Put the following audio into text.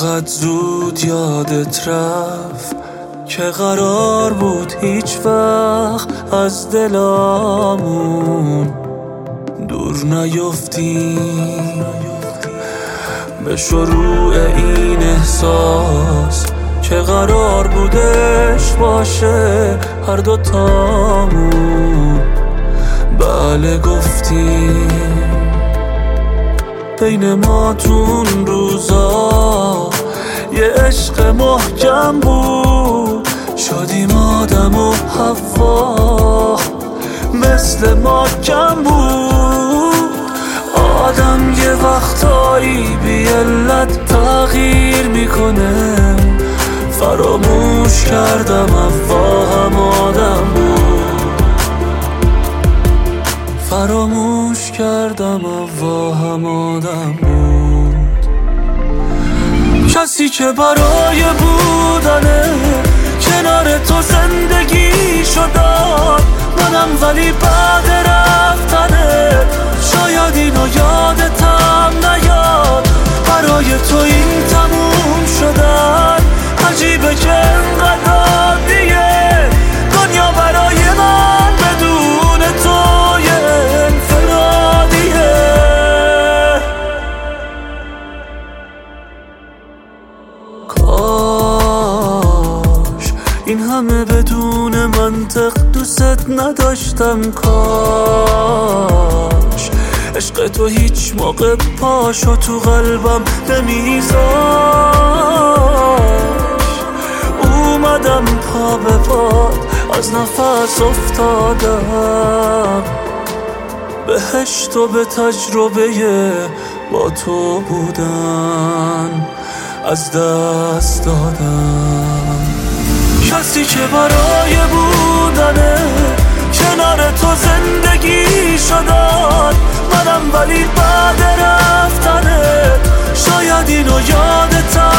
چقدر زود یادت رفت که قرار بود هیچ وقت از دلامون دور نیفتیم. به شروع این احساس که قرار بودش باشه هر دوتامون بله گفتیم. بین ما تون روزا یه عشق محکم بود، شدیم آدم و حوا مثل ما کم بود. آدم یه وقتایی بی علت تغییر میکنه، فراموش کردم اوا هم آدم بود، فراموش کردم اوا هم آدم بود. کسی که برای بودنه کنار تو زندگی شدم منم، ولی بعد رفتنه شاید اینو یادتم نیاد. برای تو این تموم شدن عجیبه که انقدر عادیه، دنیا برای من بدون تو یه انفرادیه. کاش این همه بدون منطق دوست نداشتم، کاش عشق تو هیچ موقع پاشو تو قلبم نمیذاش. اومدم پا به پا از نفس افتادم، بهشت و به تجربه با تو بودن از دست دادم. کسی که برای بودنه کنار تو زندگی شدن منم، ولی بعد رفتنه شاید اینو یادتم